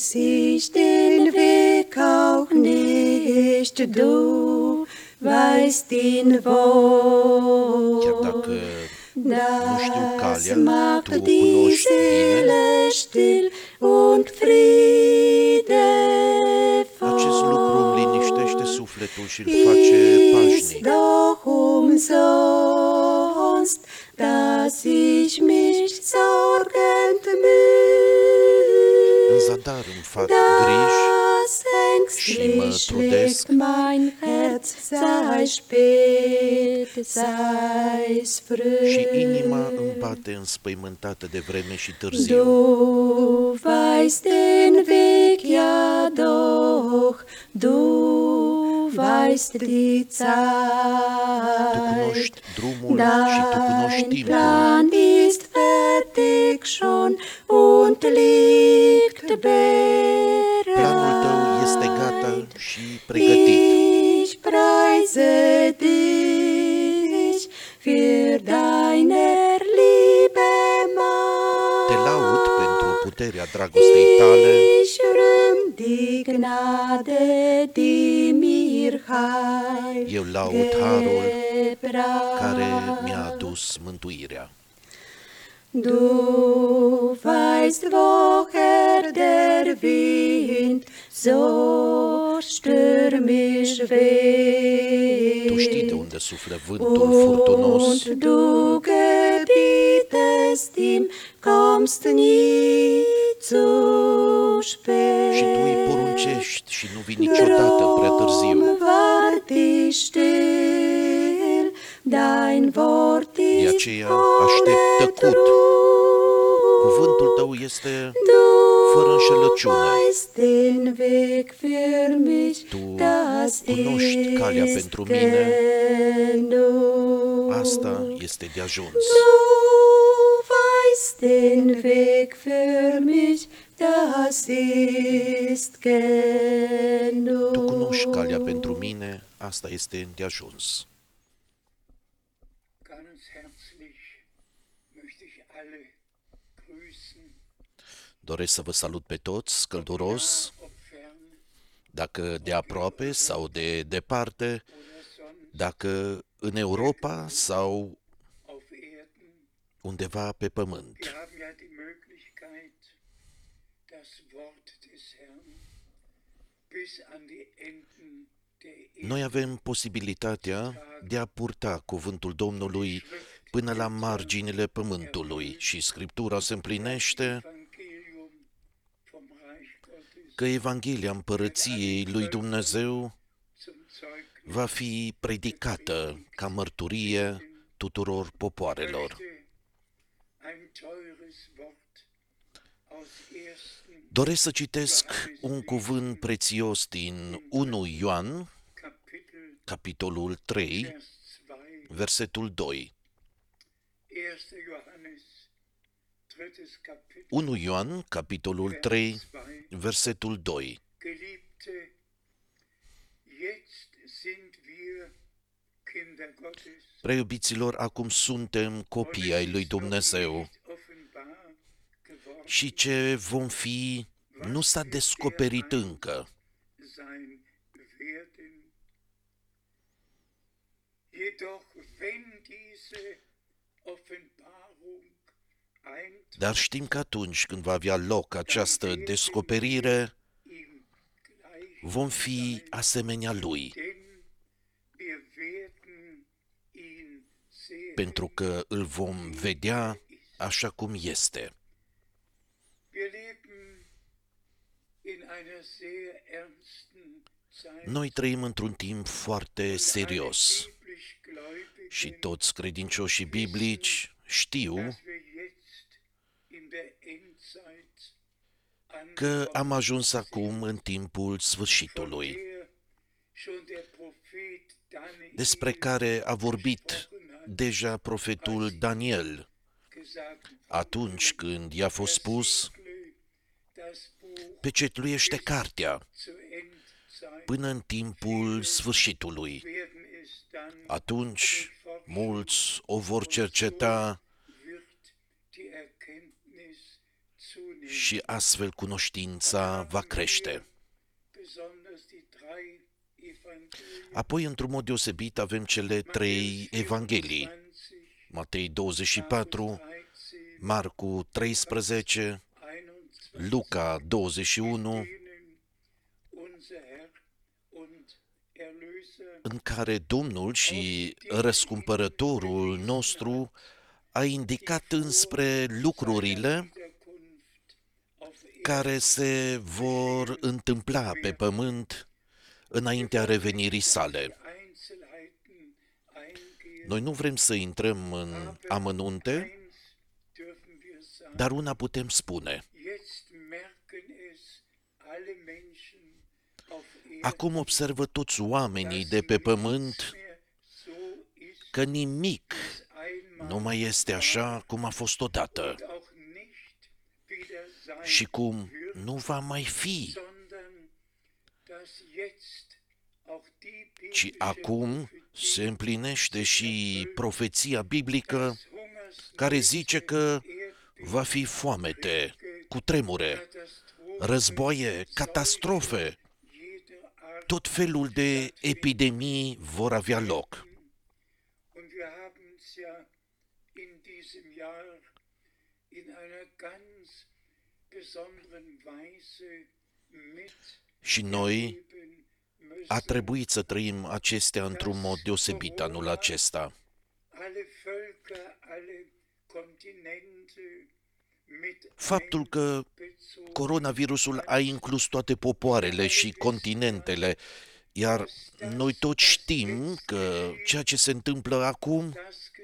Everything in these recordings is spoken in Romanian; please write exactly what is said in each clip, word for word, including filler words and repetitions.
weiß ich den Weg auch nicht, du weißt ihn wohl. Chiar dacă nu știu Das calea, macht tu o die cunoști bine. Seele still und Friede Acest lucru voll. îmi liniștește sufletul și îl face Ist pașnic. doch umsonst, dass ich mich sorgend În müh. zadar îmi fac griji Das și mă ängstlich trudesc schlägt mein Herz, sei spät, sei's și inima früh. îmi bate înspăimântată de vreme și târziu. Du weißt den Weg ja doch, du weißt die Tu Zeit. cunoști drumul și tu cunoști Dein timpul. Plan ist fertig schon und liegt Planul tău este gata bereit. și pregătit. Ich preise dich für deiner Liebe Te Macht. laud pentru puterea dragostei tale. Ich rühm die Gnade, die mir Heil Eu laud harul care mi-a gebracht. adus mântuirea. Du weißt, woher der Wind so stürmisch Tu știi de weht. unde suflă vântul furtunos Und du gebietest ihm, kommst nie zu spät. și tu îi poruncești și nu vii niciodată prea târziu. Drum wart ich still, dein Wort De ist aceea aștept ohne tăcut. Cuvântul tău este Du fără înșelăciune. weißt den Weg für mich, Tu das cunoști calea ist pentru mine. genug. Asta este de ajuns. Du weißt den Weg für mich, das ist genug. Tu cunoști calea pentru mine, asta este de ajuns. Ganz herzlich möchte ich alle grüßen, Doresc să vă salut pe toți, călduros, ob fern dacă de aproape sau de departe, oder sonst dacă în Europa sau auf Erden. undeva pe pământ. Wir haben ja die Möglichkeit, das Wort des Herrn bis an die Enden der Erde Noi avem posibilitatea de a purta cuvântul Domnului până la marginile pământului și Scriptura se împlinește Evangelium vom Reich Gottes că Evanghelia Împărăției lui Dumnezeu zum Zeugnis va fi predicată ca mărturie tuturor popoarelor. möchte ein teures Wort aus ersten Doresc să citesc un cuvânt prețios din unu Ioan, Kapitel capitolul trei, Vers zwei, versetul doi. erster Johannes, drittes Kapitel, unu Ioan, capitolul trei, Vers zwei. versetul doi. Geliebte, jetzt sind wir Kinder Gottes. Preiubiților, acum suntem copii ai lui Dumnezeu Offenbar geworden și ce vom fi nu s-a descoperit încă. sein werden. Jedoch, wenn diese Offenbarung eintritt, Dar știm că atunci când va avea loc această descoperire, ihm gleich, vom fi asemenea lui, denn wir werden ihn sehen. pentru că îl vom vedea așa cum este. Wir leben in einer sehr ernsten Zeit. Noi trăim într-un timp foarte serios și toți credincioșii biblici știu că am ajuns acum în timpul sfârșitului, despre care a vorbit deja profetul Daniel, atunci când i-a fost spus: pecetluiește cartea până în timpul sfârșitului. Atunci mulți o vor cerceta și astfel cunoștința va crește. Apoi, într-un mod deosebit, avem cele trei evanghelii, Matei douăzeci și patru, Marcu treisprezece, Luca douăzeci și unu, în care Domnul și răscumpărătorul nostru a indicat înspre lucrurile care se vor întâmpla pe pământ înaintea revenirii sale. Noi nu vrem să intrăm în amănunte, dar una putem spune. Acum observă toți oamenii de pe pământ că nimic nu mai este așa cum a fost odată și cum nu va mai fi, ci acum se împlinește și profeția biblică care zice că va fi foamete, cutremure, războaie, catastrofe, tot felul de epidemii vor avea loc. Și noi a trebuit să trăim acestea într-un mod deosebit anul acesta. Faptul că coronavirusul a inclus toate popoarele și continentele, iar noi toți știm că ceea ce se întâmplă acum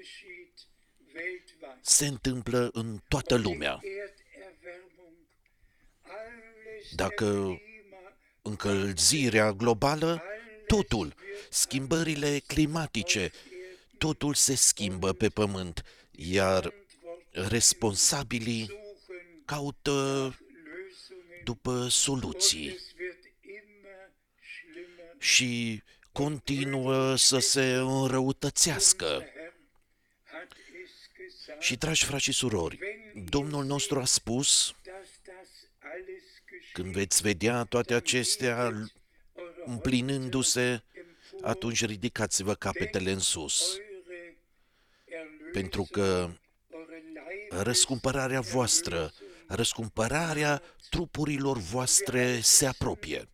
se întâmplă în toată lumea. Dacă încălzirea globală, totul, schimbările climatice, totul se schimbă pe pământ, iar responsabilii caută după soluții și continuă să se înrăutățească. Și, dragi frați și surori, Domnul nostru a spus, când veți vedea toate acestea împlinându-se, atunci ridicați-vă capetele în sus, pentru că răscumpărarea voastră, răscumpărarea trupurilor voastre se apropie.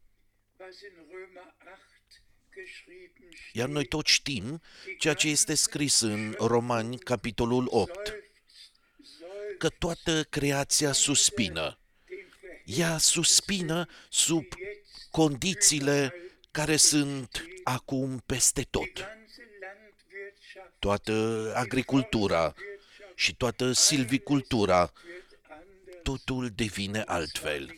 Iar noi toți știm ceea ce este scris în Romani, capitolul opt, că toată creația suspină. Ea suspină sub condițiile care sunt acum peste tot. Toată agricultura și toată silvicultura, totul devine altfel.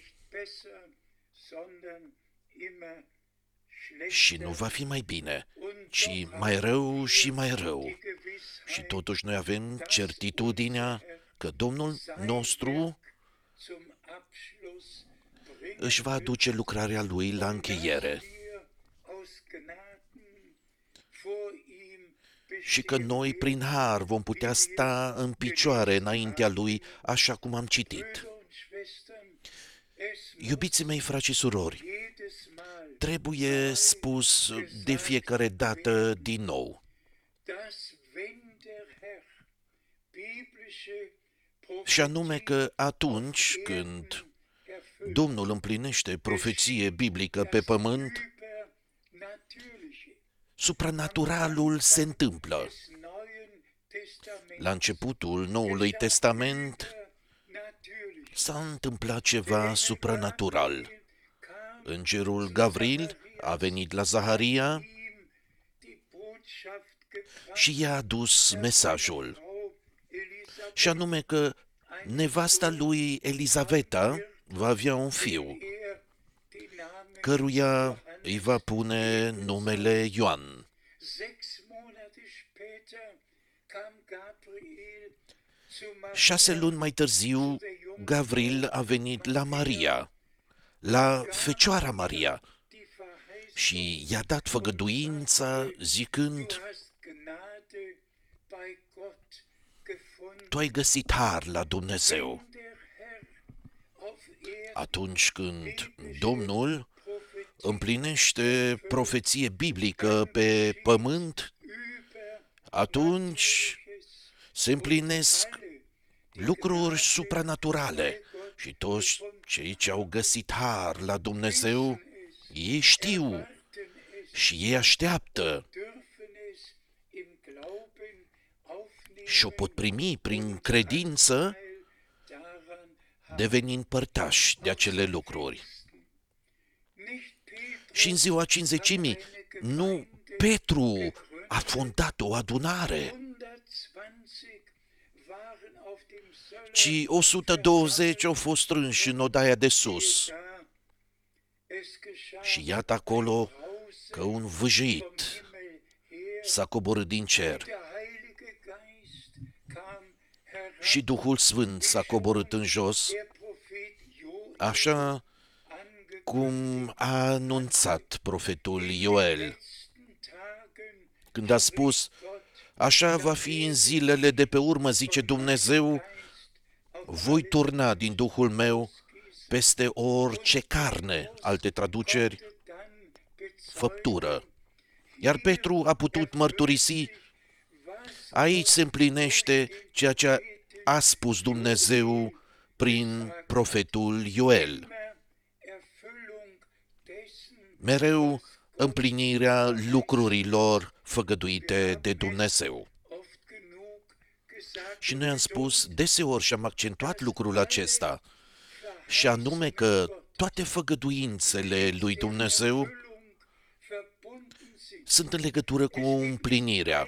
Și nu va fi mai bine, ci mai rău și mai rău. Și totuși noi avem certitudinea că Domnul nostru își va aduce lucrarea Lui la încheiere și că noi, prin har, vom putea sta în picioare înaintea Lui, așa cum am citit. Iubiții mei, frați și surori, trebuie spus de fiecare dată din nou. Și anume că atunci când Domnul împlinește profeție biblică pe pământ, supranaturalul se întâmplă. La începutul Noului Testament s-a întâmplat ceva supranatural. Îngerul Gavril a venit la Zaharia și i-a adus mesajul, și anume că nevasta lui Elizaveta va avea un fiu, căruia îi va pune numele Ioan. Șase luni mai târziu, Gavril a venit la Maria, la Fecioara Maria, și i-a dat făgăduința zicând: tu ai găsit har la Dumnezeu. atunci când Domnul împlinește profeție biblică pe pământ, atunci se împlinesc lucruri supranaturale și toți cei ce au găsit har la Dumnezeu, ei știu și ei așteaptă și o pot primi prin credință, devenind părtași de acele lucruri. Și în ziua cincizecimii, nu Petru a fondat o adunare, ci o sută douăzeci au fost strânși în odaia de sus. Și iată acolo că un vâjit s-a coborât din cer și Duhul Sfânt s-a coborât în jos, așa cum a anunțat profetul Ioel, când a spus: așa va fi în zilele de pe urmă, zice Dumnezeu, voi turna din Duhul meu peste orice carne, alte traduceri, făptură. Iar Petru a putut mărturisi: aici se împlinește ceea ce a spus Dumnezeu prin profetul Ioel. Mereu împlinirea lucrurilor făgăduite de Dumnezeu. Și noi am spus deseori și am accentuat lucrul acesta, și anume că toate făgăduințele lui Dumnezeu sunt în legătură cu împlinirea.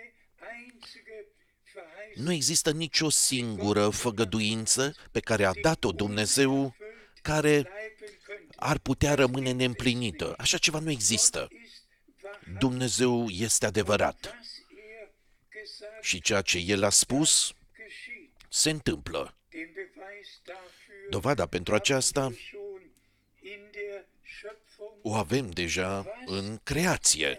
Nu există nicio singură făgăduință pe care a dat-o Dumnezeu care ar putea rămâne neîmplinită. Așa ceva nu există. Dumnezeu este adevărat. Și ceea ce El a spus se întâmplă. Dovada pentru aceasta o avem deja în creație.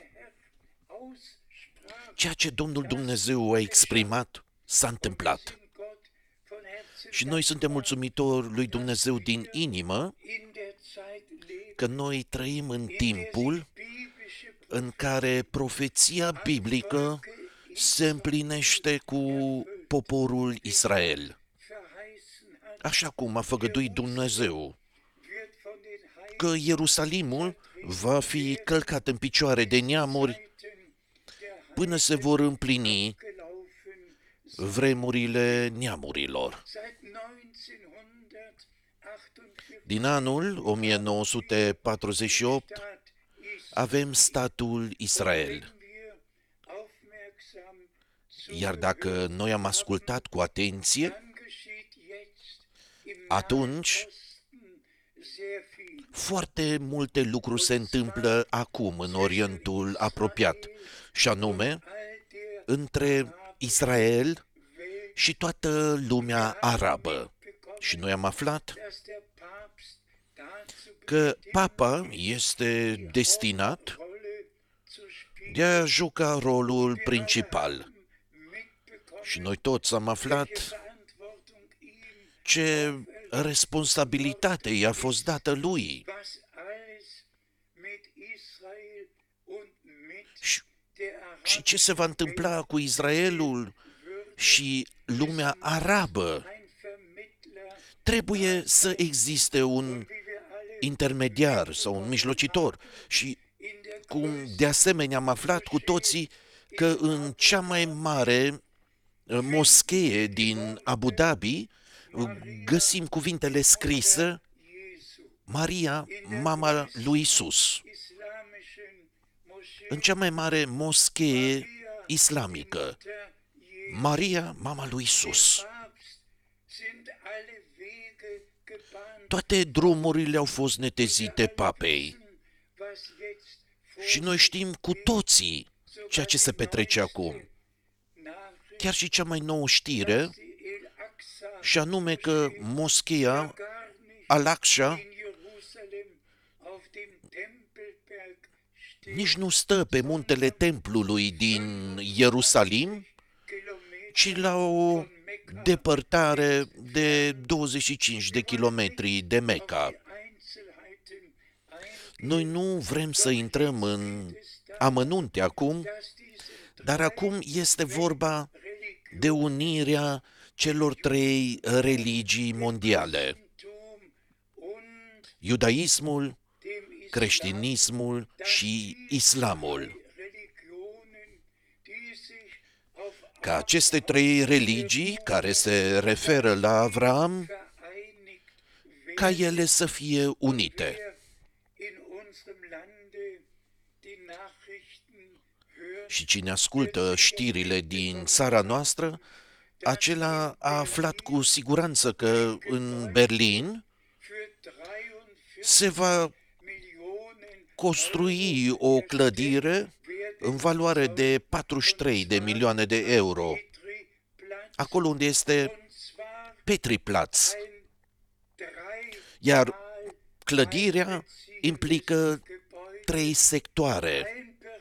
Ceea ce Domnul Dumnezeu a exprimat s-a întâmplat. Și noi suntem mulțumitori lui Dumnezeu din inimă că noi trăim în timpul în care profeția biblică se împlinește cu poporul Israel. Așa cum a făgăduit Dumnezeu, că Ierusalimul va fi călcat în picioare de neamuri până se vor împlini vremurile neamurilor. Din anul o mie nouă sute patruzeci și opt avem statul Israel. Iar dacă noi am ascultat cu atenție, atunci foarte multe lucruri se întâmplă acum în Orientul apropiat, și anume între Israel și toată lumea arabă. Și noi am aflat că Papa este destinat de a juca rolul principal. Și noi toți am aflat ce responsabilitate i-a fost dată lui. Și, și ce se va întâmpla cu Israelul și lumea arabă? Trebuie să existe un intermediar sau un mijlocitor. Și cum de asemenea am aflat cu toții că în cea mai mare moschee din Abu Dhabi găsim cuvintele scrise: Maria, mama lui Isus. În cea mai mare moschee islamică, Maria, mama lui Isus. Toate drumurile au fost netezite papei. Și noi știm cu toții ceea ce se petrece acum. Chiar și cea mai nouă știre, și anume că moscheea Al-Aqsa nici nu stă pe muntele templului din Ierusalim, ci la o depărtare de douăzeci și cinci de kilometri de Mecca. Noi nu vrem să intrăm în amănunte acum, dar acum este vorba de unirea celor trei religii mondiale: iudaismul, creștinismul și islamul. Ca aceste trei religii care se referă la Avram, ca ele să fie unite. Și cine ascultă știrile din țara noastră, acela a aflat cu siguranță că în Berlin se va construi o clădire în valoare de patruzeci și trei de milioane de euro, acolo unde este Petriplatz. Iar clădirea implică trei sectoare.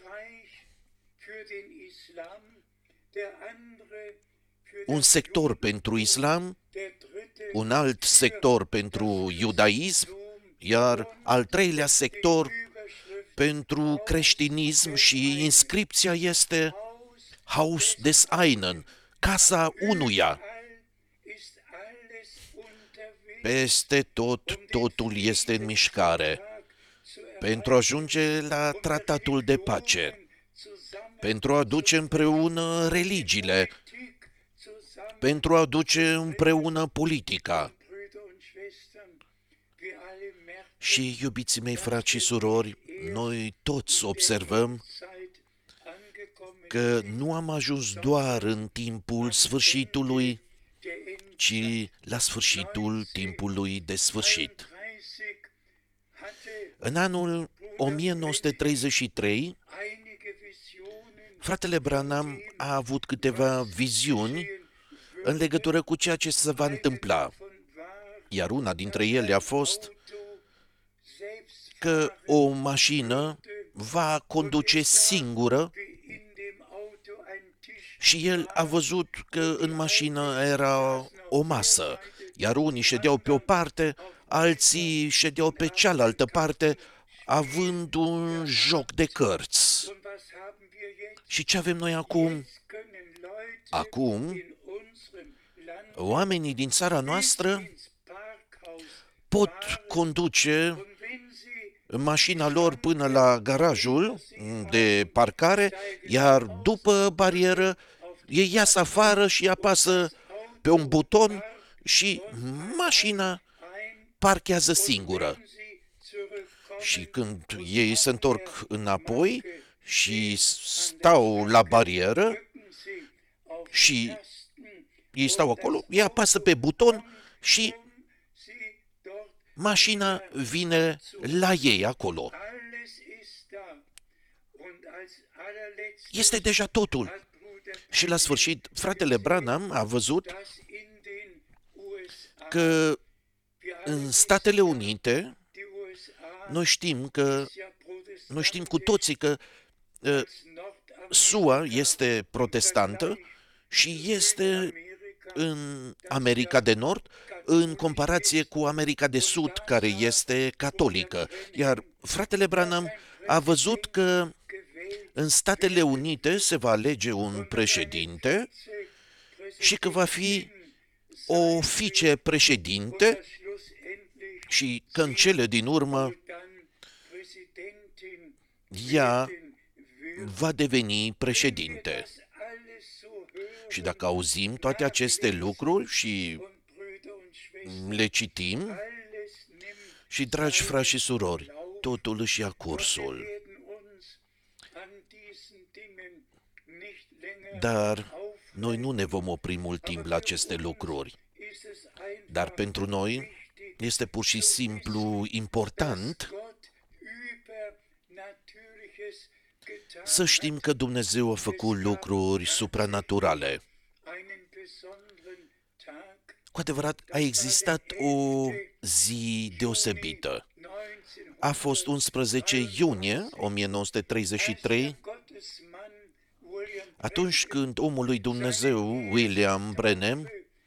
Un sector pentru islam, un alt sector pentru iudaism, iar al treilea sector pentru creștinism, și inscripția este Haus des einen, casa unuia. Peste tot, totul este în mișcare pentru a ajunge la tratatul de pace, pentru a aduce împreună religiile, pentru a aduce împreună politica. Și, iubiții mei frați și surori, noi toți observăm că nu am ajuns doar în timpul sfârșitului, ci la sfârșitul timpului de sfârșit. În anul o mie nouă sute treizeci și trei, fratele Branham a avut câteva viziuni în legătură cu ceea ce se va întâmpla, iar una dintre ele a fost că o mașină va conduce singură și el a văzut că în mașină era o masă, iar unii ședeau pe o parte, alții ședeau pe cealaltă parte, având un joc de cărți. Și ce avem noi acum? Acum, oamenii din țara noastră pot conduce mașina lor până la garajul de parcare, iar după barieră ei iasă afară și apasă pe un buton și mașina parchează singură. Și când ei se întorc înapoi și stau la barieră și ei stau acolo, ei apasă pe buton și mașina vine la ei acolo. Este deja totul. Și la sfârșit, fratele Branham a văzut că în Statele Unite, noi știm că, noi știm cu toții că uh, S U A este protestantă și este în America de Nord, în comparație cu America de Sud, care este catolică. Iar fratele Branham a văzut că în Statele Unite se va alege un președinte și că va fi o vicepreședinte și că în cele din urmă ea va deveni președinte. Și dacă auzim toate aceste lucruri și le citim, și, dragi frați și surori, totul își ia cursul. Dar noi nu ne vom opri mult timp la aceste lucruri. Dar pentru noi este pur și simplu important să știm că Dumnezeu a făcut lucruri supranaturale. Cu adevărat, a existat o zi deosebită. A fost unsprezece iunie o mie nouă sute treizeci și trei, atunci când omul lui Dumnezeu, William Branham,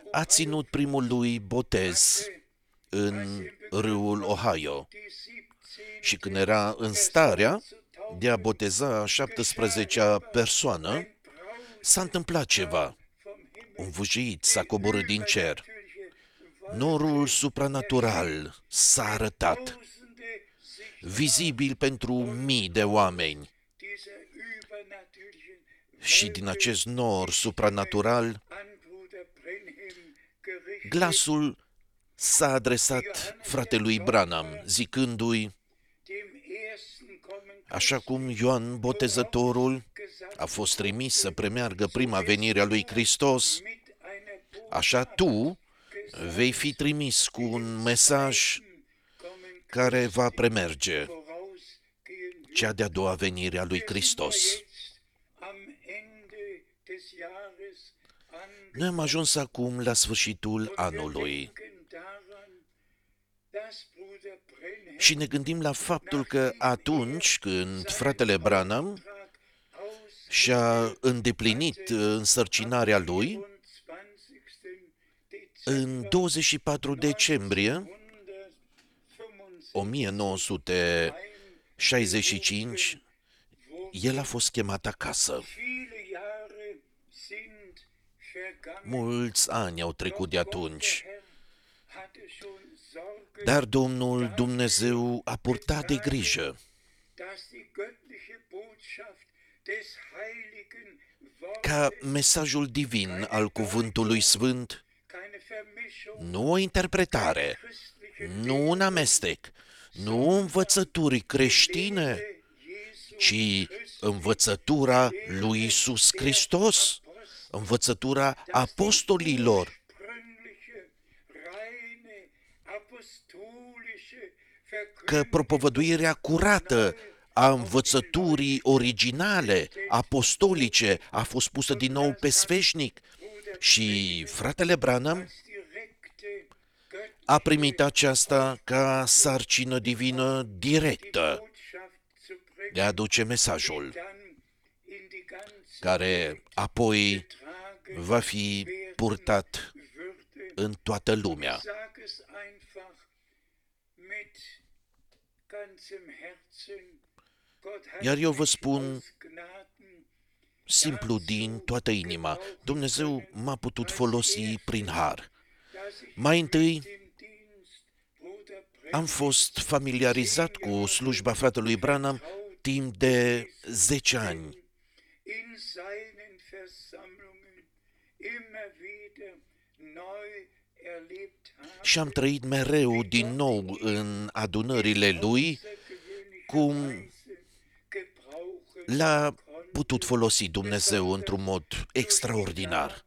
a ținut primul lui botez în râul Ohio și când era în starea de a boteza a șaptesprezecea persoană, s-a întâmplat ceva. Un vâjit s-a coborât din cer. Norul supranatural s-a arătat, vizibil pentru mii de oameni. Și din acest nor supranatural, glasul s-a adresat fratelui Branham, zicându-i, așa cum Ioan Botezătorul a fost trimis să premeargă prima venire a lui Hristos, așa tu vei fi trimis cu un mesaj care va premerge cea de-a doua venire a lui Hristos. Noi am ajuns acum la sfârșitul anului și ne gândim la faptul că atunci când fratele Branham și-a îndeplinit însărcinarea lui, în douăzeci și patru decembrie o mie nouă sute șaizeci și cinci, el a fost chemat acasă. Mulți ani au trecut de atunci, dar Domnul Dumnezeu a purtat de grijă ca mesajul divin al Cuvântului Sfânt, nu o interpretare, nu un amestec, nu învățături creștine, ci învățătura lui Iisus Hristos, învățătura apostolilor, că propovăduirea curată a învățăturii originale, apostolice, a fost pusă din nou pe sfeșnic și fratele Branham a primit aceasta ca sarcină divină directă de a aduce mesajul, care apoi va fi purtat în toată lumea. Iar eu vă spun simplu din toată inima, Dumnezeu m-a putut folosi prin har. Mai întâi, am fost familiarizat cu slujba fratelui Branham timp de zece ani. Și am trăit mereu din nou în adunările lui cum l-a putut folosi Dumnezeu într-un mod extraordinar,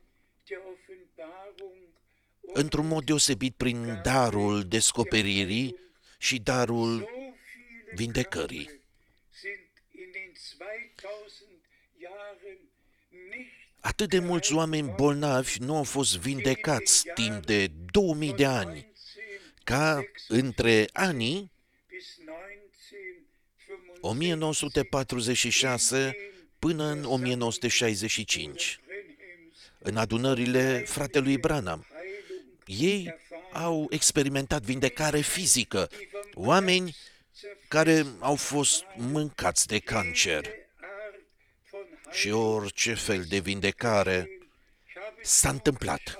într-un mod deosebit prin darul descoperirii și darul vindecării. Atât de mulți oameni bolnavi nu au fost vindecați timp de două mii de ani, ca între anii o mie nouă sute patruzeci și șase până în o mie nouă sute șaizeci și cinci, în adunările fratelui Branham. Ei au experimentat vindecare fizică, oameni care au fost mâncați de cancer. Și orice fel de vindecare s-a întâmplat.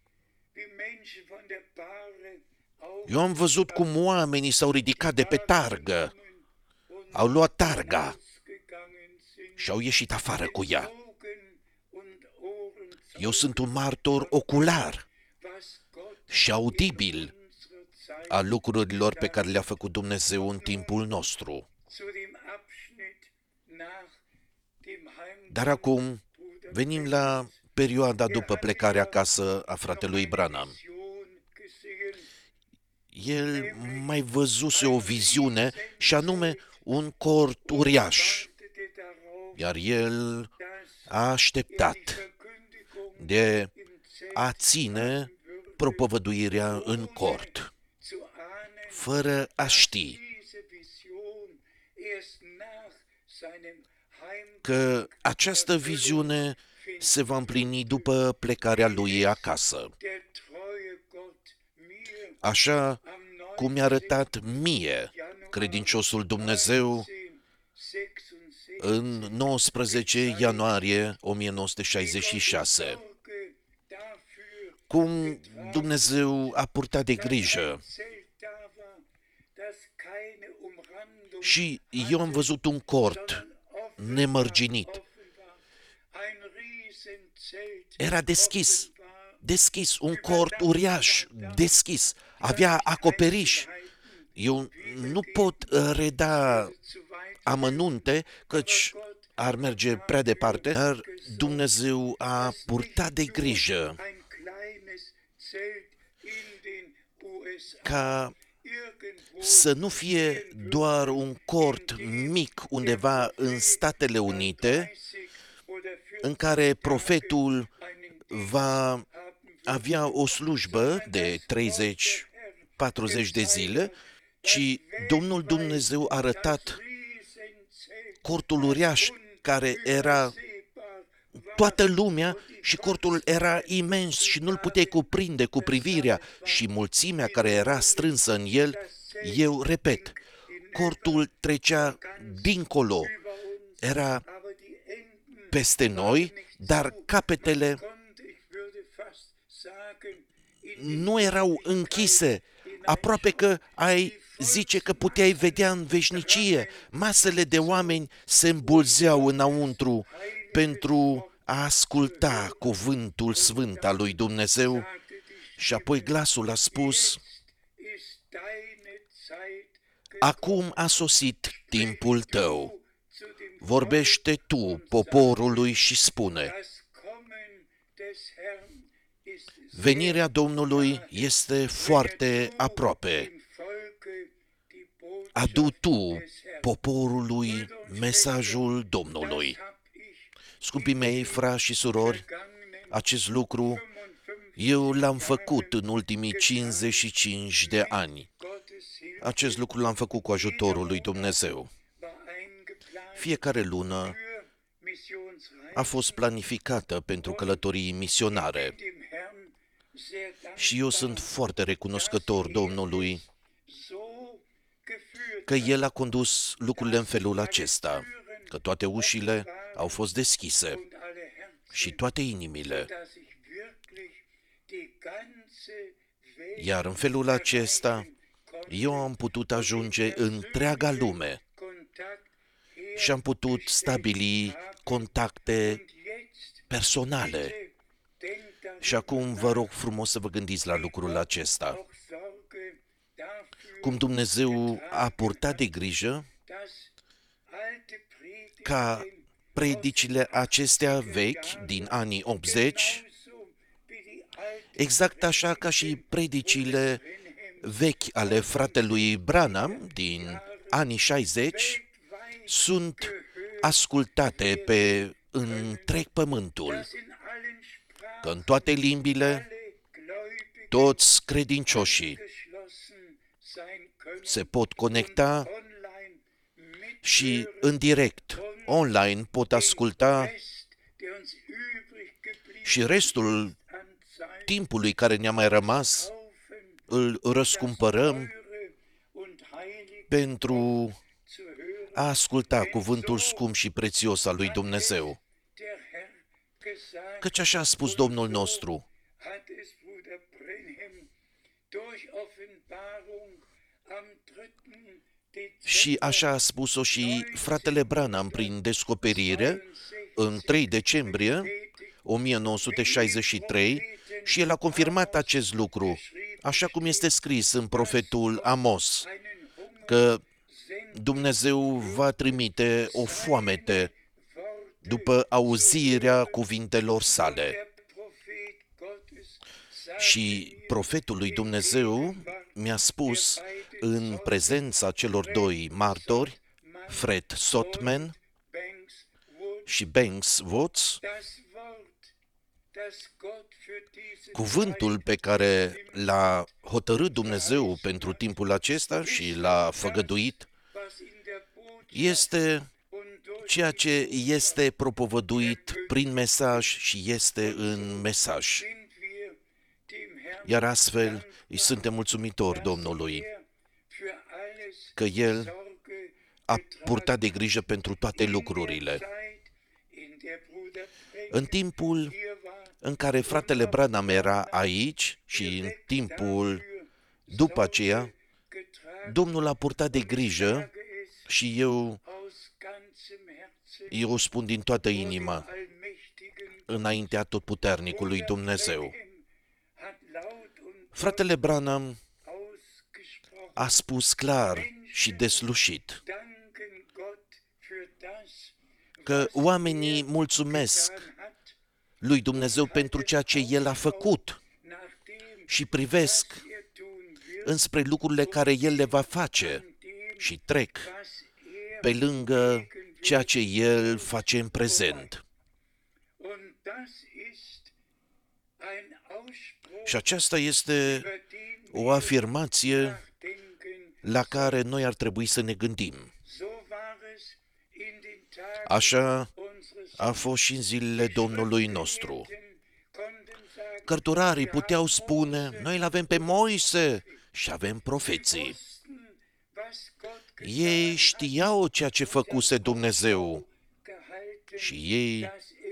Eu am văzut cum oamenii s-au ridicat de pe targă, au luat targa și au ieșit afară cu ea. Eu sunt un martor ocular și audibil a lucrurilor pe care le-a făcut Dumnezeu în timpul nostru. Dar acum venim la perioada după plecarea acasă a fratelui Branham. El mai văzuse o viziune și anume un cort uriaș, iar el a așteptat de a ține propovăduirea în cort, fără a ști că această viziune se va împlini după plecarea lui acasă. Așa cum mi-a arătat mie credinciosul Dumnezeu în nouăsprezece ianuarie o mie nouă sute șaizeci și șase. Cum Dumnezeu a purtat de grijă. Și eu am văzut un cort nemărginit. Era deschis, deschis, un cort uriaș, deschis, avea acoperiș. Eu nu pot reda amănunte, căci ar merge prea departe, dar Dumnezeu a purtat de grijă ca să nu fie doar un cort mic undeva în Statele Unite, în care profetul va avea o slujbă de treizeci patruzeci de zile, ci Domnul Dumnezeu a arătat cortul uriaș care era toată lumea și cortul era imens și nu-l puteai cuprinde cu privirea și mulțimea care era strânsă în el. Eu repet, cortul trecea dincolo, era peste noi, dar capetele nu erau închise, aproape că ai zice că puteai vedea în veșnicie. Masele de oameni se îmbulzeau înăuntru pentru a asculta cuvântul sfânt al lui Dumnezeu. Și apoi glasul a spus: acum a sosit timpul tău. Vorbește tu poporului și spune: venirea Domnului este foarte aproape. Adu tu poporului mesajul Domnului. Scumpii mei, frați și surori, acest lucru eu l-am făcut în ultimii cincizeci și cinci de ani. Acest lucru l-am făcut cu ajutorul lui Dumnezeu. Fiecare lună a fost planificată pentru călătorii misionare. Și eu sunt foarte recunoscător Domnului că El a condus lucrurile în felul acesta, că toate ușile au fost deschise și toate inimile. Iar în felul acesta, eu am putut ajunge în întreaga lume și am putut stabili contacte personale. Și acum vă rog frumos să vă gândiți la lucrul acesta. Cum Dumnezeu a purtat de grijă ca predicile acestea vechi din anii optzeci, exact așa ca și predicile vechi ale fratelui Branham din anii șaizeci, sunt ascultate pe întreg pământul, că în toate limbile toți credincioșii se pot conecta și în direct, online, pot asculta și restul timpului care ne-a mai rămas îl răscumpărăm pentru a asculta cuvântul scump și prețios al lui Dumnezeu. Căci așa a spus Domnul nostru. Și așa a spus-o și fratele Branham prin descoperire în trei decembrie o mie nouă sute șaizeci și trei și el a confirmat acest lucru, așa cum este scris în profetul Amos, că Dumnezeu va trimite o foamete după auzirea cuvintelor sale. Și profetul lui Dumnezeu mi-a spus în prezența celor doi martori, Fred Sotman și Banks Watts, cuvântul pe care l-a hotărât Dumnezeu pentru timpul acesta și l-a făgăduit este ceea ce este propovăduit prin mesaj și este în mesaj. Iar astfel îi suntem mulțumitori Domnului că El a purtat de grijă pentru toate lucrurile. În timpul în care fratele Branham era aici și în timpul după aceea, Domnul a purtat de grijă și eu, eu o spun din toată inima, înaintea Atotputernicului Dumnezeu. Fratele Branham a spus clar și deslușit că oamenii mulțumesc lui Dumnezeu pentru ceea ce El a făcut și privesc înspre lucrurile care El le va face și trec pe lângă ceea ce El face în prezent. Și aceasta este o afirmație la care noi ar trebui să ne gândim. Așa a fost și în zilele Domnului nostru. Cărturarii puteau spune, noi îl avem pe Moise și avem profeții. Ei știau ceea ce făcuse Dumnezeu și ei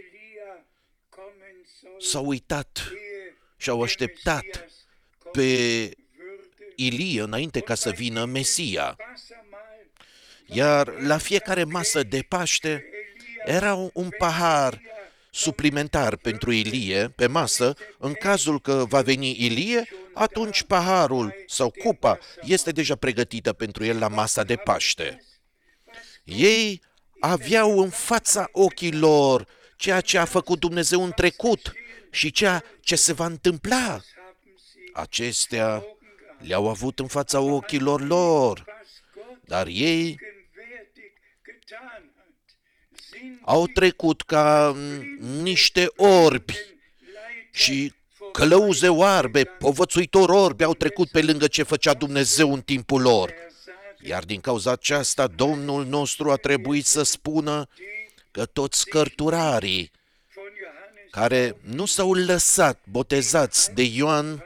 s-au uitat și au așteptat pe Ilie înainte ca să vină Mesia. Iar la fiecare masă de Paște era un pahar suplimentar pentru Ilie pe masă. În cazul că va veni Ilie, atunci paharul sau cupa este deja pregătită pentru el la masa de Paște. Ei aveau în fața ochilor ceea ce a făcut Dumnezeu în trecut și ceea ce se va întâmpla. Acestea le-au avut în fața ochilor lor, dar ei au trecut ca niște orbi și călăuze oarbe, povățuitori orbi au trecut pe lângă ce făcea Dumnezeu în timpul lor. Iar din cauza aceasta, Domnul nostru a trebuit să spună că toți cărturarii care nu s-au lăsat botezați de Ioan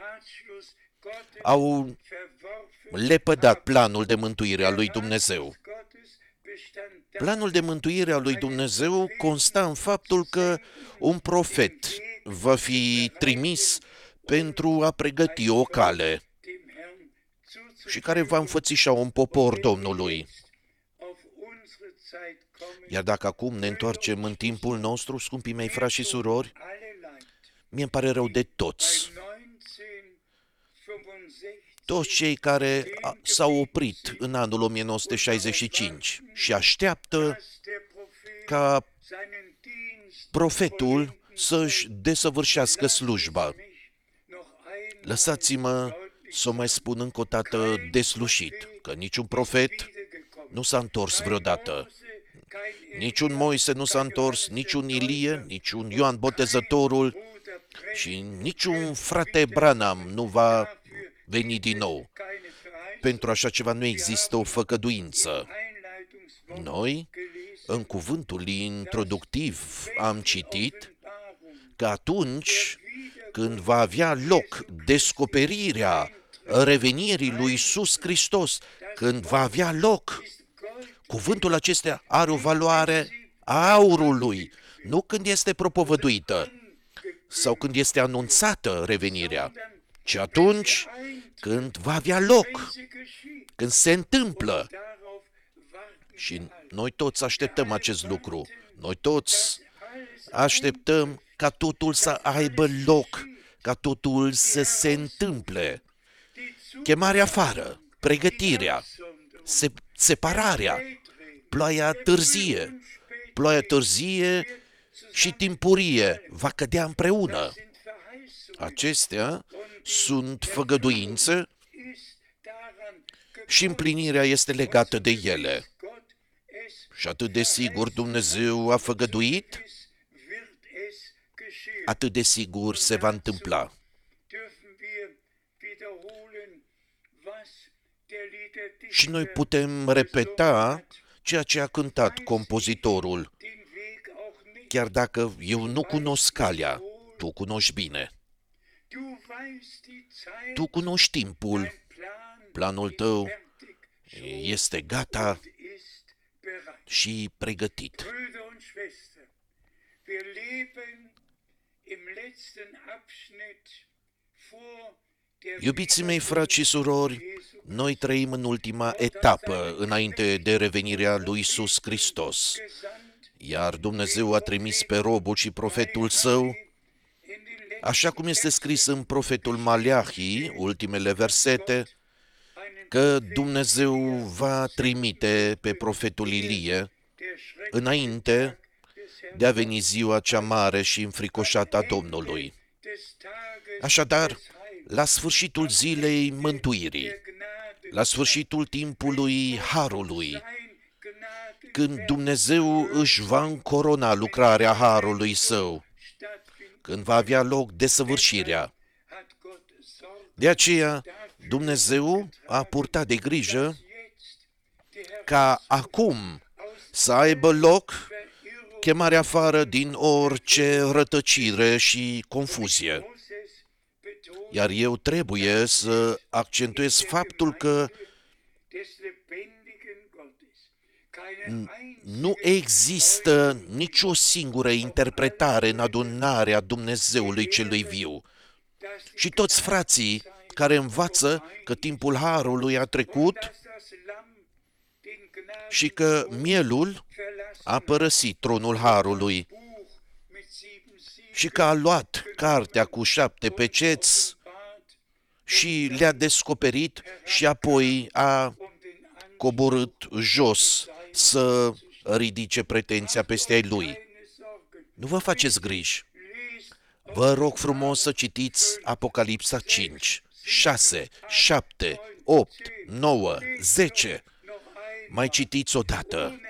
au lepădat planul de mântuire a lui Dumnezeu. Planul de mântuire a lui Dumnezeu consta în faptul că un profet va fi trimis pentru a pregăti o cale și care va înfățișa un popor Domnului. Iar dacă acum ne întoarcem în timpul nostru, scumpii mei frați și surori, mie îmi pare rău de toți. Toți cei care s-au oprit în anul o mie nouă sute șaizeci și cinci și așteaptă ca profetul să-și desăvârșească slujba. Lăsați-mă să o mai spun încă o dată deslușit, că niciun profet nu s-a întors vreodată. Niciun Moise nu s-a întors, niciun Ilie, niciun Ioan Botezătorul și niciun frate Branham nu va veni din nou. Pentru așa ceva nu există o făgăduință. Noi, în cuvântul introductiv, am citit că atunci când va avea loc descoperirea revenirii lui Iisus Hristos, când va avea loc, cuvântul acesta are o valoare a aurului, nu când este propovăduită sau când este anunțată revenirea, ci atunci când va avea loc, când se întâmplă. Și noi toți așteptăm acest lucru. Noi toți așteptăm ca totul să aibă loc, ca totul să se întâmple. Chemarea afară, pregătirea, se- separarea, ploaia târzie, ploaia târzie și timpurie va cădea împreună. Acestea sunt făgăduințe și împlinirea este legată de ele. Și atât de sigur Dumnezeu a făgăduit, atât de sigur se va întâmpla. Și noi putem repeta ceea ce a cântat compozitorul, chiar dacă eu nu cunosc calea, tu cunoști bine. Tu cunoști timpul, planul tău este gata și pregătit. Iubiții mei, frați și surori, noi trăim în ultima etapă înainte de revenirea lui Iisus Hristos, iar Dumnezeu a trimis pe robul și profetul său, așa cum este scris în profetul Maleahi, ultimele versete, că Dumnezeu va trimite pe profetul Ilie înainte de a veni ziua cea mare și înfricoșată a Domnului. Așadar, la sfârșitul zilei mântuirii, la sfârșitul timpului harului, când Dumnezeu își va încorona lucrarea harului său, când va avea loc desăvârșirea. De aceea, Dumnezeu a purtat de grijă ca acum să aibă loc chemarea afară din orice rătăcire și confuzie. Iar eu trebuie să accentuez faptul că nu există nicio singură interpretare în adunarea Dumnezeului celui viu. Și toți frații care învață că timpul harului a trecut și că mielul a părăsit tronul harului și că a luat cartea cu șapte peceți și le-a descoperit și apoi a coborât jos să ridice pretenția peste ai lui. Nu vă faceți griji. Vă rog frumos să citiți Apocalipsa cinci, șase, șapte, opt, nouă, zece. Mai citiți odată,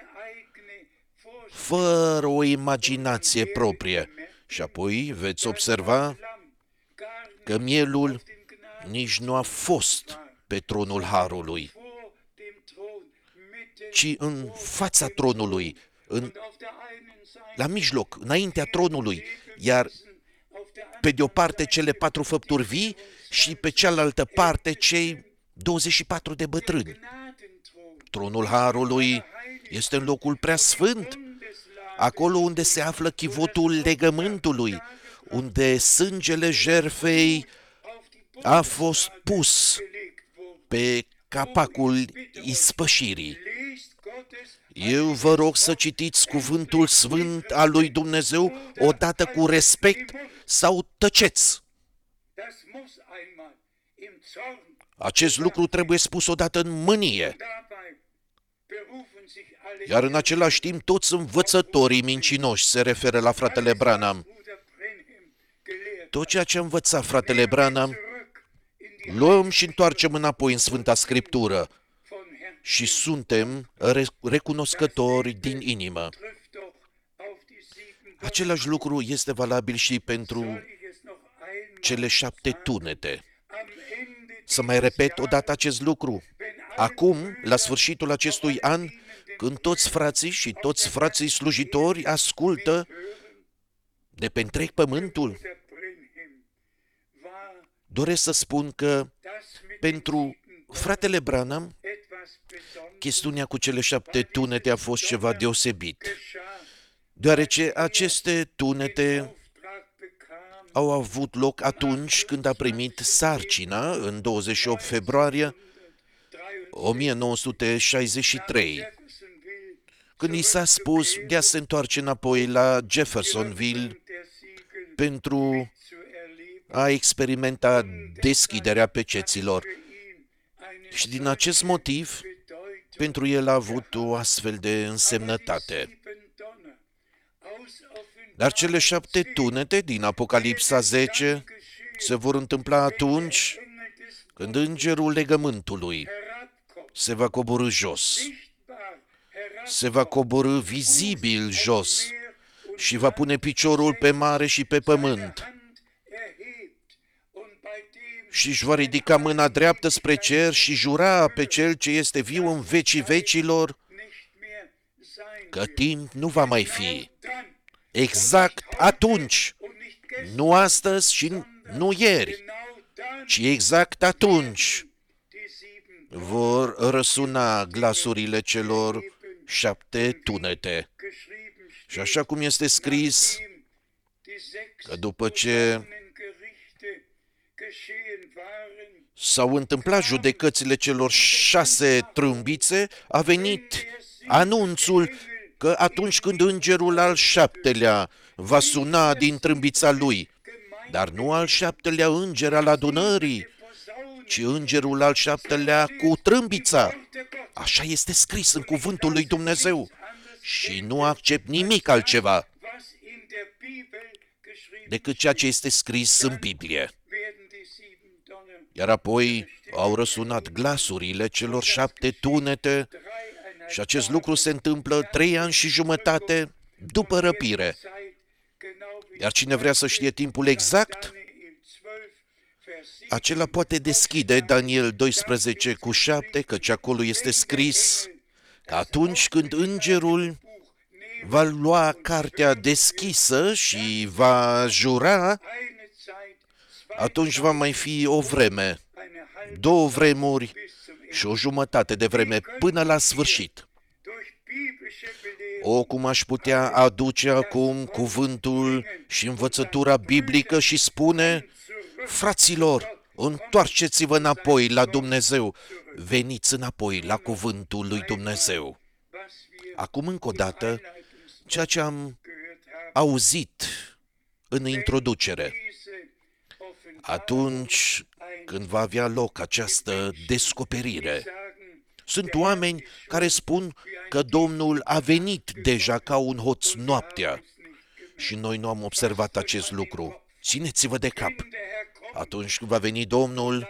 fără o imaginație proprie, și apoi veți observa că mielul nici nu a fost pe tronul harului, ci în fața tronului, în, la mijloc, înaintea tronului, iar pe de o parte cele patru făpturi vii și pe cealaltă parte cei douăzeci și patru de bătrâni. Tronul harului este în locul preasfânt, acolo unde se află chivotul legământului, unde sângele jertfei a fost pus pe capacul ispășirii. Eu vă rog să citiți cuvântul sfânt al lui Dumnezeu odată cu respect sau tăceți. Acest lucru trebuie spus odată în mânie. Iar în același timp toți învățătorii mincinoși se referă la fratele Branham. Tot ceea ce a învățat fratele Branham, luăm și întoarcem înapoi în Sfânta Scriptură și suntem recunoscători din inimă. Același lucru este valabil și pentru cele șapte tunete. Să mai repet odată acest lucru. Acum, la sfârșitul acestui an, când toți frații și toți frații slujitori ascultă de pe întreg pământul, doresc să spun că pentru fratele Branham, chestiunea cu cele șapte tunete a fost ceva deosebit, deoarece aceste tunete au avut loc atunci când a primit sarcina, în douăzeci și opt februarie o mie nouă sute șaizeci și trei, când i s-a spus de a se întoarce înapoi la Jeffersonville pentru a experimenta deschiderea peceților. Și din acest motiv, pentru el a avut o astfel de însemnătate. Dar cele șapte tunete din Apocalipsa zece se vor întâmpla atunci când îngerul legământului se va coborî jos, se va coborî vizibil jos și va pune piciorul pe mare și pe pământ și își va ridica mâna dreaptă spre cer și jura pe cel ce este viu în vecii vecilor că timp nu va mai fi. Exact atunci, nu astăzi și nu ieri, ci exact atunci vor răsuna glasurile celor șapte tunete. Și așa cum este scris, că după ce s-au întâmplat judecățile celor șase trâmbițe, a venit anunțul că atunci când îngerul al șaptelea va suna din trâmbița lui, dar nu al șaptelea înger al adunării, ci îngerul al șaptelea cu trâmbița. Așa este scris în cuvântul lui Dumnezeu și nu accept nimic altceva decât ceea ce este scris în Biblie. Iar apoi au răsunat glasurile celor șapte tunete și acest lucru se întâmplă trei ani și jumătate după răpire. Iar cine vrea să știe timpul exact, acela poate deschide Daniel doisprezece cu șapte, căci acolo este scris că atunci când îngerul va lua cartea deschisă și va jura, atunci va mai fi o vreme, două vremuri și o jumătate de vreme până la sfârșit. O, cum aș putea aduce acum cuvântul și învățătura biblică și spune: fraților, întoarceți-vă înapoi la Dumnezeu, veniți înapoi la cuvântul lui Dumnezeu. Acum încă o dată, ceea ce am auzit în introducere, atunci când va avea loc această descoperire, sunt oameni care spun că Domnul a venit deja ca un hoț noaptea și noi nu am observat acest lucru. Țineți-vă de cap! Atunci când va veni Domnul,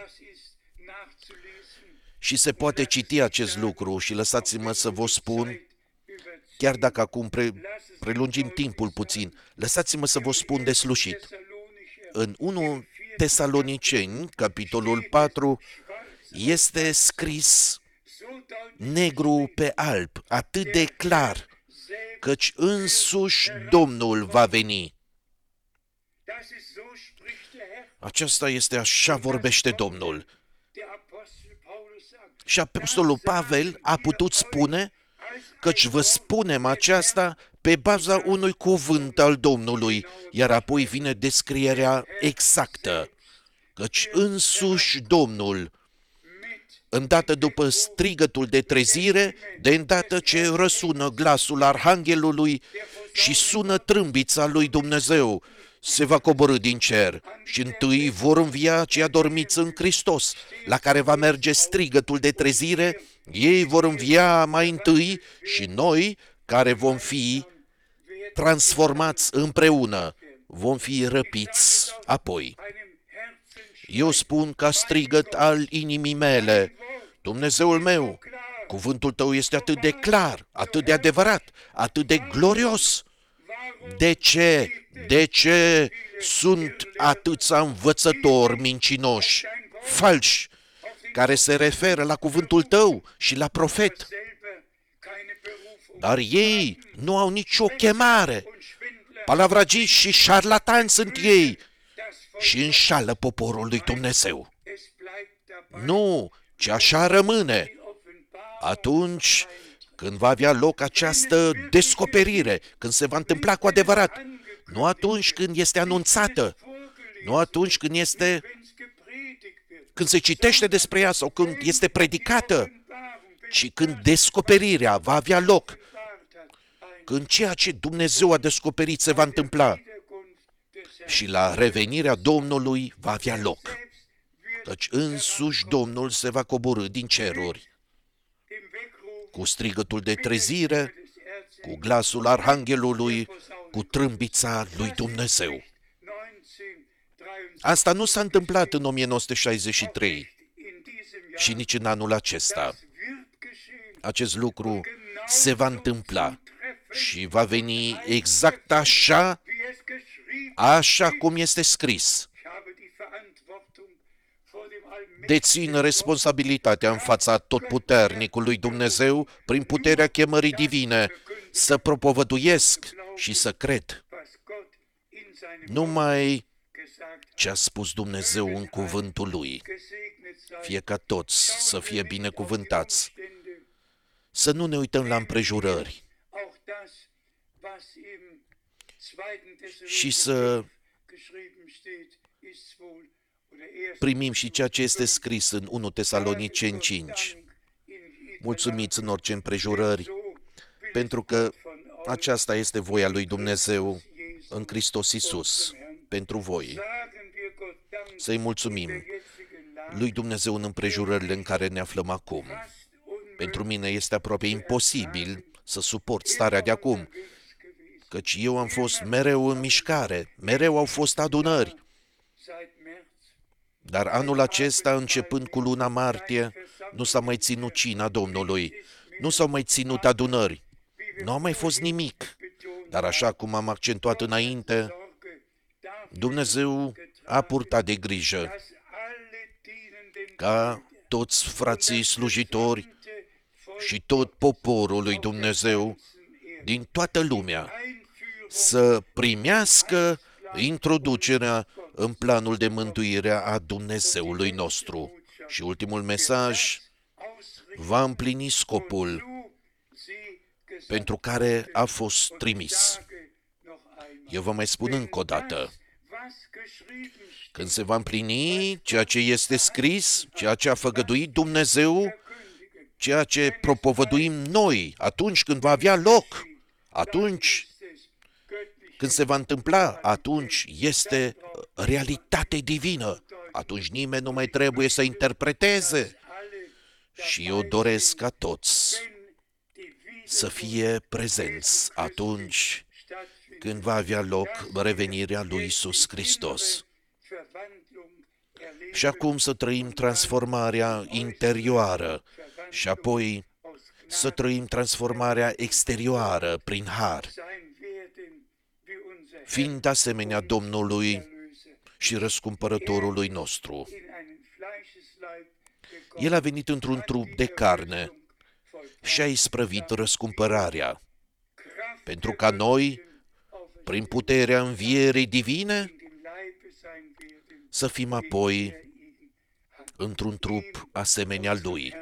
și se poate citi acest lucru, și lăsați-mă să vă spun, chiar dacă acum pre, prelungim timpul puțin, lăsați-mă să vă spun deslușit. În întâi Tesaloniceni, capitolul patru, este scris negru pe alb, atât de clar, căci însuși Domnul va veni. Aceasta este, așa vorbește Domnul. Și apostolul Pavel a putut spune, căci vă spunem aceasta pe baza unui cuvânt al Domnului, iar apoi vine descrierea exactă, căci însuși Domnul, îndată după strigătul de trezire, de îndată ce răsună glasul arhanghelului și sună trâmbița lui Dumnezeu, se va coborî din cer și întâi vor învia cei adormiți în Hristos, la care va merge strigătul de trezire, ei vor învia mai întâi și noi, care vom fi transformați împreună, vom fi răpiți apoi. Eu spun ca strigăt al inimii mele, Dumnezeul meu, cuvântul tău este atât de clar, atât de adevărat, atât de glorios. De ce? De ce sunt atâția învățători mincinoși, falși, care se referă la cuvântul tău și la profet? Dar ei nu au nicio chemare. Palavragiști și șarlatani sunt ei și înșală poporul lui Dumnezeu. Nu, ci așa rămâne. Atunci când va avea loc această descoperire, când se va întâmpla cu adevărat, nu atunci când este anunțată, nu atunci când este, când se citește despre ea sau când este predicată, ci când descoperirea va avea loc, când ceea ce Dumnezeu a descoperit se va întâmpla și la revenirea Domnului va avea loc, căci însuși Domnul se va coborî din ceruri cu strigătul de trezire, cu glasul arhanghelului, cu trâmbița lui Dumnezeu. Asta nu s-a întâmplat în o mie nouă sute șaizeci și trei și nici în anul acesta. Acest lucru se va întâmpla și va veni exact așa, așa cum este scris. Dețin responsabilitatea în fața totputernicului Dumnezeu prin puterea chemării divine să propovăduiesc și să cred numai ce a spus Dumnezeu în cuvântul Lui. Fie ca toți să fie binecuvântați, să nu ne uităm la împrejurări și să primim și ceea ce este scris în unu Tesaloniceni cinci. Mulțumiți în orice împrejurări, pentru că aceasta este voia lui Dumnezeu în Hristos Iisus pentru voi. Să-i mulțumim lui Dumnezeu în împrejurările în care ne aflăm acum. Pentru mine este aproape imposibil să suport starea de acum, căci eu am fost mereu în mișcare, mereu au fost adunări. Dar anul acesta, începând cu luna martie, nu s-a mai ținut cina Domnului, nu s-au mai ținut adunări, nu a mai fost nimic. Dar așa cum am accentuat înainte, Dumnezeu a purtat de grijă ca toți frații slujitori și tot poporul lui Dumnezeu din toată lumea să primească introducerea în planul de mântuire a Dumnezeului nostru. Și ultimul mesaj va împlini scopul pentru care a fost trimis. Eu vă mai spun încă o dată, când se va împlini ceea ce este scris, ceea ce a făgăduit Dumnezeu, ceea ce propovăduim noi, atunci când va avea loc, atunci când se va întâmpla, atunci este realitate divină. Atunci nimeni nu mai trebuie să interpreteze. Și eu doresc ca toți să fie prezenți atunci când va avea loc revenirea lui Iisus Hristos. Și acum să trăim transformarea interioară și apoi să trăim transformarea exterioară prin har, fiind asemenea Domnului și răscumpărătorului nostru. El a venit într-un trup de carne și a isprăvit răscumpărarea, pentru ca noi, prin puterea învierii divine, să fim apoi într-un trup asemenea Lui.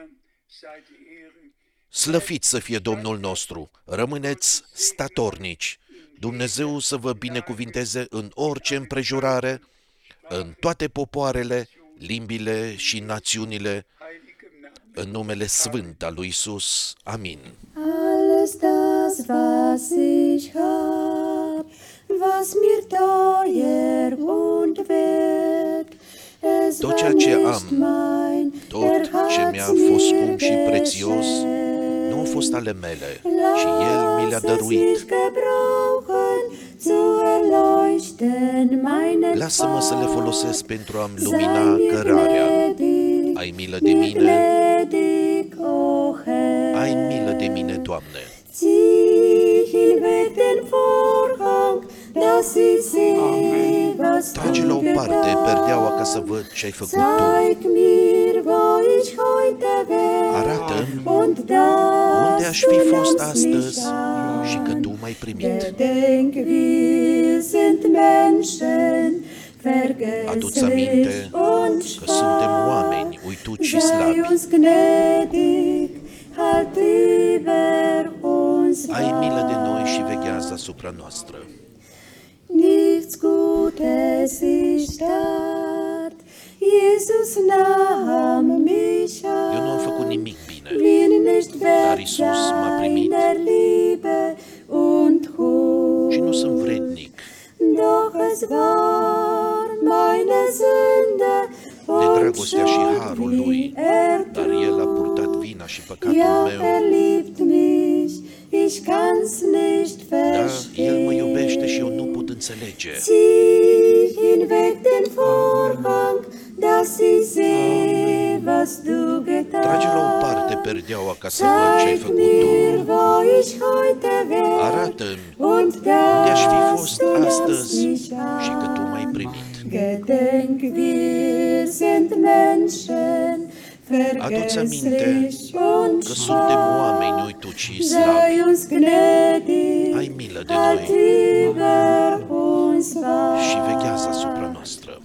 Slăvit să fie Domnul nostru, rămâneți statornici, Dumnezeu să vă binecuvinteze în orice împrejurare, în toate popoarele, limbile și națiunile, în numele sfânt al lui Iisus. Amin. Alles das, was ich hab, was mir teuer und wert, es Tot ceea ce am, tot ce mi-a fost scump și prețios, nu au fost ale mele, și El mi le-a dăruit. Lasă-mă să le folosesc pentru a-mi lumina cărarea. Ai milă de mine, ai milă de mine, Doamne. Trage la o parte perdeaua ca să văd ce ai făcut Tu. Arată-mi unde aș fi fost astăzi și că Tu m-ai primit. Adu-ți aminte că suntem oameni uituți și slabi. Ai milă de noi și veghează asupra noastră. Nichts Gutes ist tat, Jesus nahm mich an. Eu nu am făcut nimic bine, Bin nicht dar wert Iisus m-a primit seiner Liebe und Huld. și nu sunt vrednic Doch es war meine Sünde de und dragostea și harul Lui, Schuld dar El a purtat vina și păcatul Ja, meu. er liebt mich, ich kann's nicht Da, El mă verstehen. iubește și eu nu pot înțelege. Zieh hinweg den Vorhang, dass ich sehe, was du Trage la o getan. parte perdeaua ca să văd ce ai Zeig făcut mir, Tu. wo ich heute wär, Arată-mi und unde aș fi dass fost du nimmst astăzi mich și că Tu an. m-ai primit. Gedenk, wir sind Menschen, Adu-ți aminte vergesslich und că suntem oameni uituci și slabi. sei uns gnädig, Ai milă de halt noi über uns și wahr. veghează asupra noastră.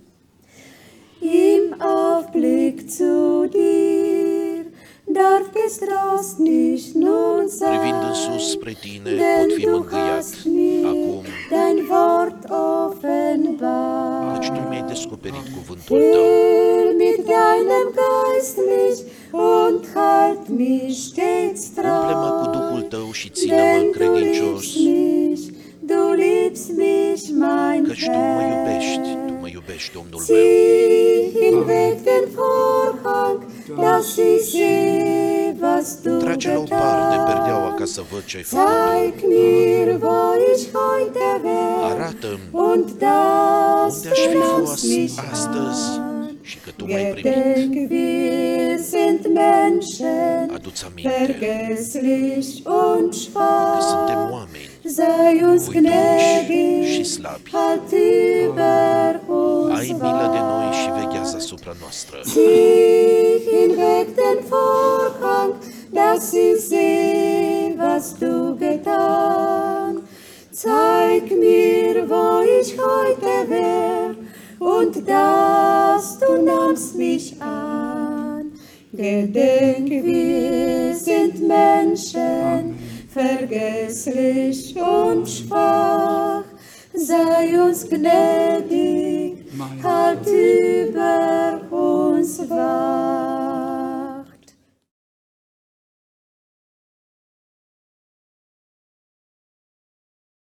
Im Aufblick zu dir darf getrost nicht nun Privind în sein, sus spre tine, denn pot fi du mângâiat. hast mir Acum, dein Wort offenbart. căci tu mi-ai descoperit cuvântul tău. Füll mit deinem Geist mich und halt mich stets Umple-mă cu treu, Duhul tău și ține-mă denn du credincios, liebst mich, du liebst mich, mein căci tu mă iubești, Herr. tu mă iubești, Domnul meu. Zieh hinweg den Vorhang, dass ich sehe, was du Trage la o parte getan. perdeaua ca să văd ce ai făcut tu. Zeig mir, wo ich heute wär, Arată-mi und dass unde aș du fi nahmst fost mich astăzi an. și că tu m-ai primit. Gedenk, wir sind Menschen, Adu-ți aminte vergesslich und că schwach. suntem oameni Sei uns uituci și gnädig, slabi. halt über uns Ai milă de noi wahr. și veghează asupra noastră. Zieh hinweg den Vorhang, dass ich sehe, was du getan. Zeig mir, wo ich heute wär, und dass du nahmst mich an. Gedenk, wir sind Menschen, vergesslich und schwach. Sei uns gnädig, halt über uns wahr.